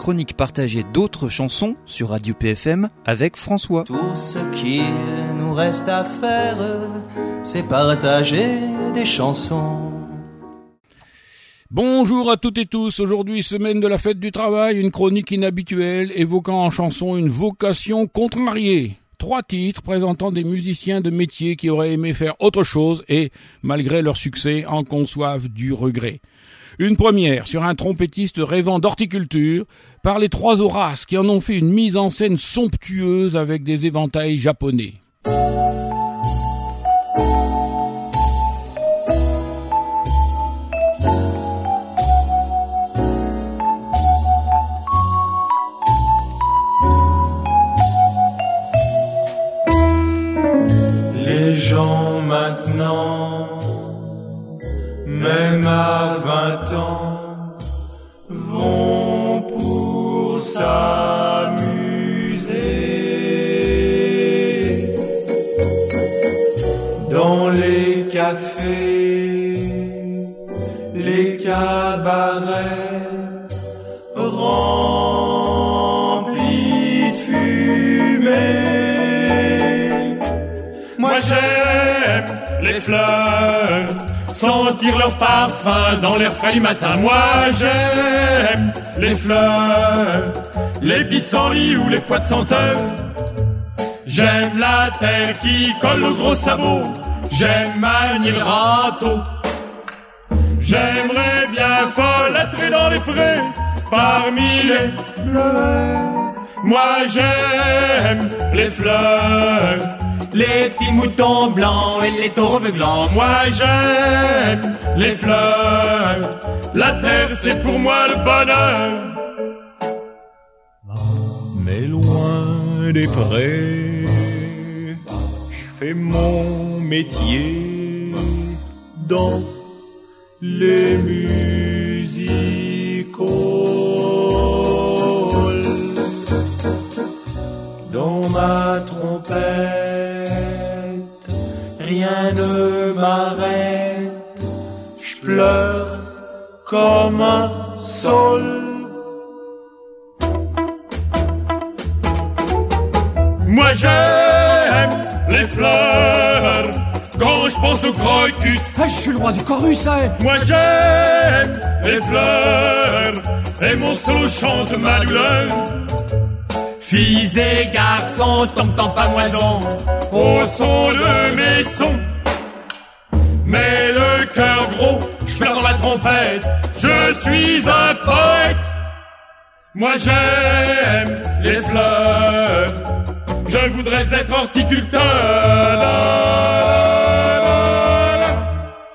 chronique partagée d'autres chansons sur Radio PFM avec François. Tout ce qu'il nous reste à faire, c'est partager des chansons. Bonjour à toutes et tous, aujourd'hui semaine de la fête du travail, une chronique inhabituelle évoquant en chanson une vocation contrariée. 3 titres présentant des musiciens de métier qui auraient aimé faire autre chose et, malgré leur succès, en conçoivent du regret. Une première sur un trompettiste rêvant d'horticulture par les 3 Horaces qui en ont fait une mise en scène somptueuse avec des éventails japonais. Les gens maintenant, même à 20 ans, vont pour s'amuser dans les cafés, les cabarets remplis de fumée. Moi j'aime les fleurs, sentir leur parfum dans l'air frais du matin. Moi j'aime les fleurs, les pissenlits ou les pois de senteur. J'aime la terre qui colle au gros sabot, j'aime manier le râteau. J'aimerais bien folâtrer dans les prés, parmi les fleurs. Moi j'aime les fleurs, les petits moutons blancs et les taureaux blancs. Moi j'aime les fleurs, la terre c'est pour moi le bonheur. Mais loin des prés, je fais mon métier dans les music halls. Dans ma trompette, rien ne m'arrête, je pleure comme un saule. Moi j'aime les fleurs, quand je pense au crocus. Ah, je suis le roi du chorus, hein. Moi j'aime les fleurs, et mon solo chante ma douleur. Filles et garçons, tom-tom pamoison, au son de mes sons. Mais le cœur gros, je perds dans la trompette, je suis un poète. Moi j'aime les fleurs, je voudrais être horticulteur.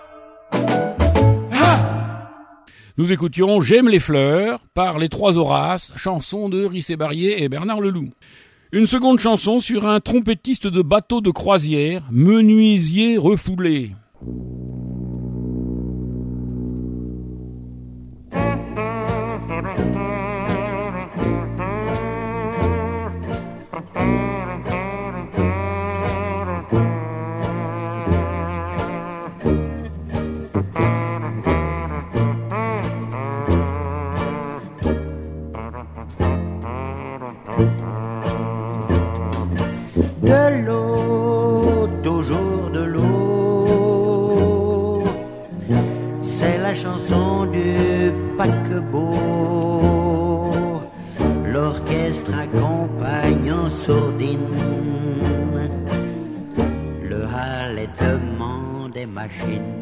Nous écoutions J'aime les fleurs par les 3 Horaces, chanson de Rissé Barrier et Bernard Leloup. Une seconde chanson sur un trompettiste de bateau de croisière, menuisier refoulé. De l'eau, toujours de l'eau, c'est la chanson du paquebot. L'orchestre accompagne en sourdine le halètement des machines.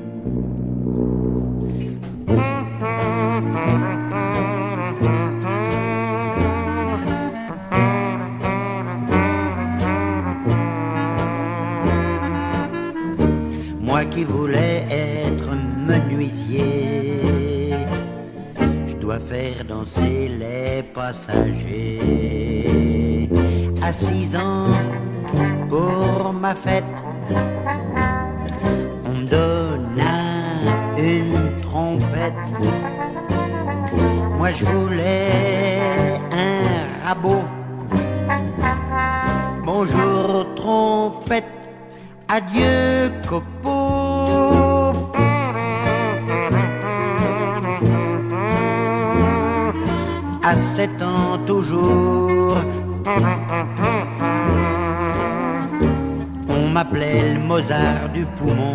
Moi qui voulais être menuisier, je dois faire danser les passagers. À 6 ans, pour ma fête, on me donna une trompette. Moi je voulais un rabot. Bonjour trompette, adieu copeau. à 7 ans toujours. On m'appelait le Mozart du poumon.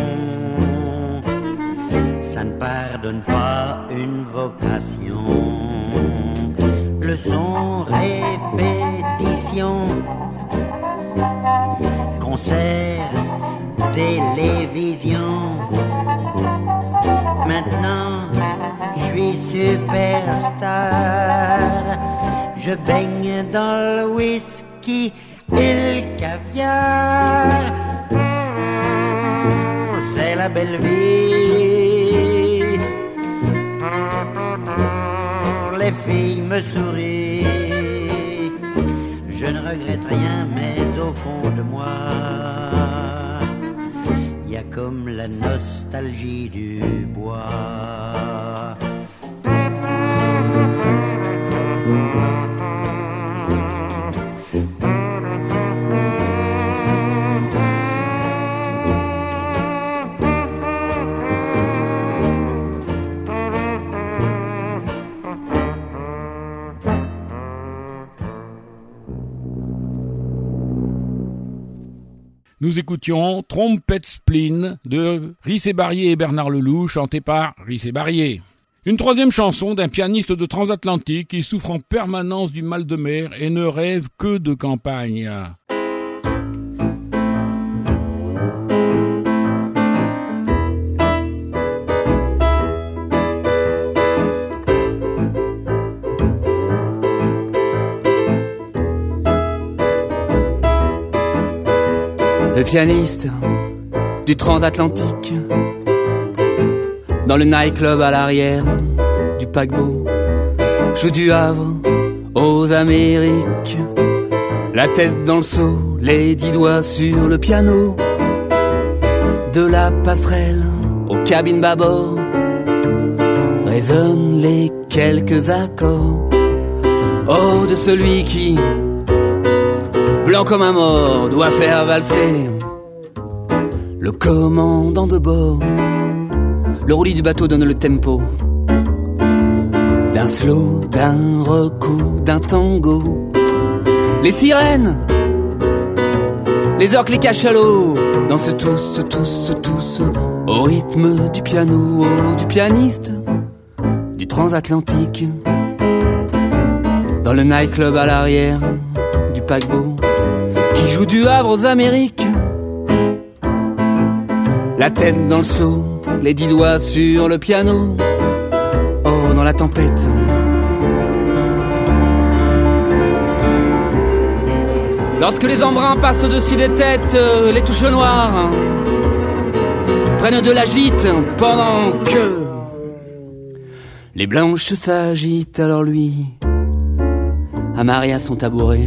Ça ne pardonne pas une vocation. Leçon, répétition, concert, télévision. Maintenant, je suis superstar. Je baigne dans le whisky et le caviar. C'est la belle vie. Les filles me sourient. Je ne regrette rien, mais au fond de moi, y a comme la nostalgie du bois. Nous écoutions Trompette Spleen de Rissé Barrier et Bernard Leloup, chanté par Rissé Barrier. Une troisième chanson d'un pianiste de transatlantique qui souffre en permanence du mal de mer et ne rêve que de campagne. Le pianiste du transatlantique, dans le nightclub à l'arrière du paquebot, joue du Havre aux Amériques, la tête dans le seau, les 10 doigts sur le piano, de la passerelle aux cabines bâbord, résonnent les quelques accords. Oh, de celui qui, blanc comme un mort, doit faire valser le commandant de bord. Le roulis du bateau donne le tempo d'un slow, d'un recoup, d'un tango. Les sirènes, les orques, les cachalots dansent tous au rythme du piano, du pianiste du transatlantique, dans le nightclub à l'arrière du paquebot, qui joue du Havre aux Amériques, la tête dans le seau, les 10 doigts sur le piano. Oh, dans la tempête, lorsque les embruns passent au-dessus des têtes, les touches noires prennent de la gîte pendant que les blanches s'agitent. Alors lui, amarré à son tabouret,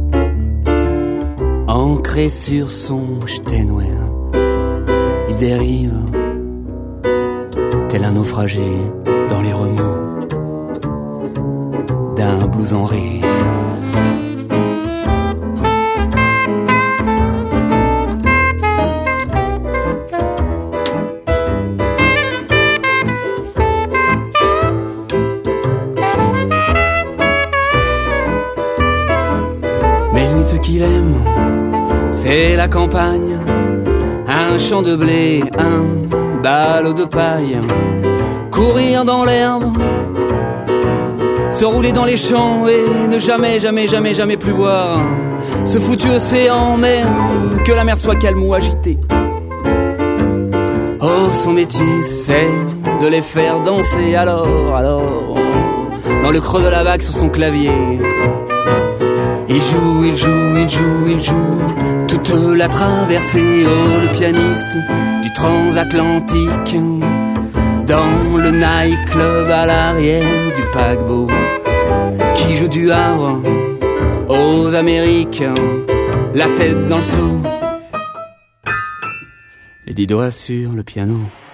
ancré sur son Steinway, il dérive tel un naufragé dans les remous d'un blues en ré. Mais lui, ce qu'il aime, c'est la campagne, un champ de blé, un ballot de paille, courir dans l'herbe, se rouler dans les champs et ne jamais plus voir ce foutu océan, mais que la mer soit calme ou agitée. Oh, son métier, c'est de les faire danser. Alors, dans le creux de la vague sur son clavier, il joue toute la traversée. Oh, le pianiste du transatlantique, dans le nightclub à l'arrière du paquebot, qui joue du Havre aux Amériques, la tête dans le seau, les 10 doigts sur le piano.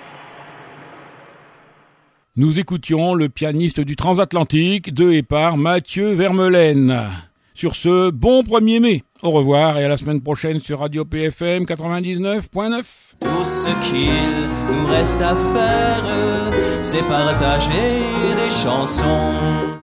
Nous écoutions le pianiste du transatlantique de et par Mathieu Vermeulen. Sur ce, bon 1er mai. Au revoir et à la semaine prochaine sur Radio PFM 99.9. Tout ce qu'il nous reste à faire, c'est partager des chansons.